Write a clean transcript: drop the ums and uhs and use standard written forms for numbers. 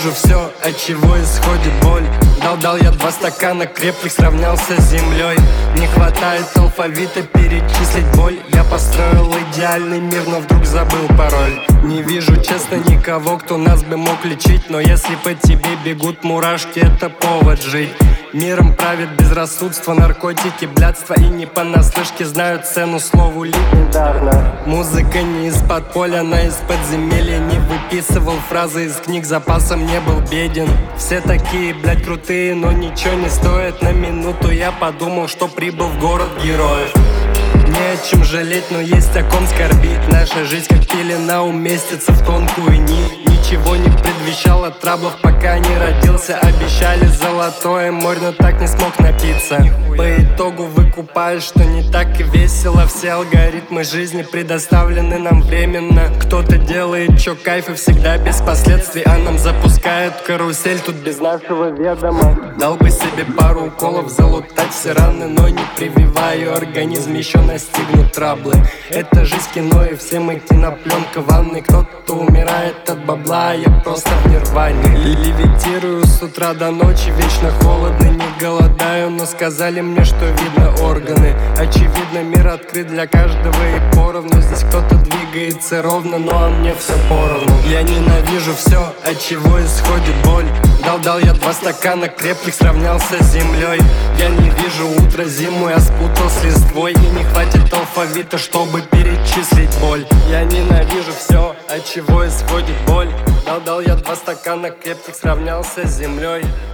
ненавижу все, от чего исходит боль. Дал я 2 стакана крепких, сравнялся с землей. Не хватает алфавита перечислить боль. Я построил идеальный мир, но вдруг забыл пароль. Не вижу, честно, никого, кто нас бы мог лечить. Но если по тебе бегут мурашки, это повод жить. Миром правит безрассудство, наркотики, блядство. И не понаслышке знают цену слову легендарно. Музыка не из подполья, она из подземелья. Не выписывал фразы из книг, запасом не был беден. Все такие, блядь, крутые, но ничего не стоят. На минуту я подумал, что прибыл в город героев. Не о чем жалеть, но есть о ком скорбить. Наша жизнь как пелена уместится в тонкую нить. Ничего не предвещало траблов, пока не родился. Обещали золотое море, но так не смог напиться. По итогу выкупаешь, что не так и весело. Все алгоритмы жизни предоставлены нам временно. Кто-то делает чё кайф и всегда без последствий, а нам запускают карусель тут без нашего ведома. Дал бы себе пару уколов, залутать все раны, но не прививаю. Организм еще настигнут траблы. Это жизнь кино, и все мы кинопленка в ванной. Кто-то умирает от бабла, а я просто в нирване. Левитирую с утра до ночи, вечно холодно, не голодаю. Но сказали мне, что видно органы. Очевидно, мир открыт для каждого и поровну. Здесь кто-то двигается ровно, но а мне все поровну. Я ненавижу все, от чего исходит боль. Дал я 2 стакана крепких, сравнялся с землей. Я не вижу утро, зиму я спутал с листвой. И не хватит алфавита, чтобы перечислить боль. Я ненавижу все, от чего исходит боль. Дал я 2 стакана крепких, сравнялся с землей.